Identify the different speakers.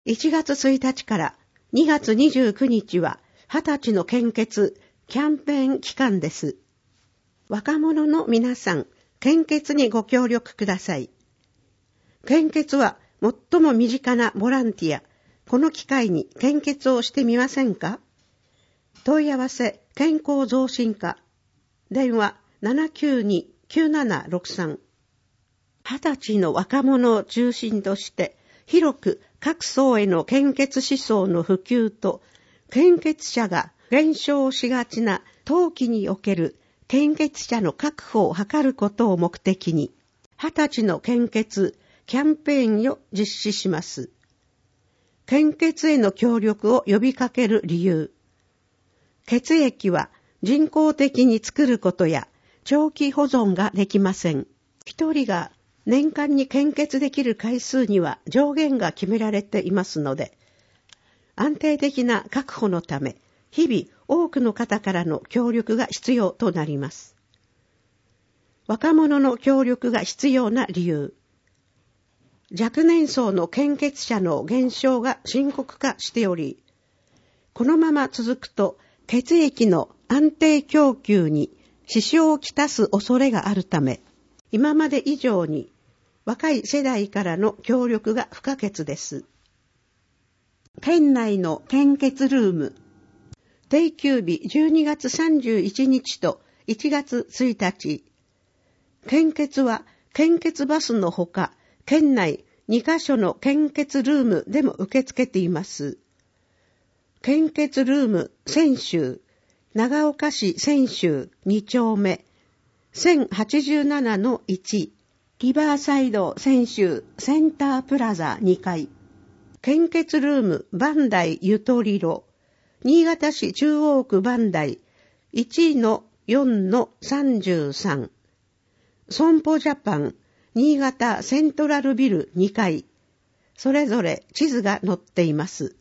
Speaker 1: 1月1日から2月29日は20歳の献血キャンペーン期間です。若者の皆さん、献血にご協力ください。献血は最も身近なボランティア。この機会に献血をしてみませんか？問い合わせ健康増進課。電話792-9763。20歳の若者を中心として広く各層への献血思想の普及と献血者が減少しがちな冬季における献血者の確保を図ることを目的に20歳の献血キャンペーンを実施します。献血への協力を呼びかける理由。血液は人工的に作ることや長期保存ができません。一人が年間に献血できる回数には上限が決められていますので、安定的な確保のため、日々多くの方からの協力が必要となります。若者の協力が必要な理由。若年層の献血者の減少が深刻化しており、このまま続くと血液の安定供給に支障をきたす恐れがあるため、今まで以上に若い世代からの協力が不可欠です。県内の献血ルーム。定休日12月31日と1月1日。献血は献血バスのほか、県内2カ所の献血ルームでも受け付けています。献血ルーム泉州、長岡市泉州2丁目、1087-1、リバーサイド泉州センタープラザ2階。献血ルームバンダイゆとりろ、新潟市中央区バンダイ 1-4-33。損保ジャパン新潟セントラルビル2階。それぞれ地図が載っています。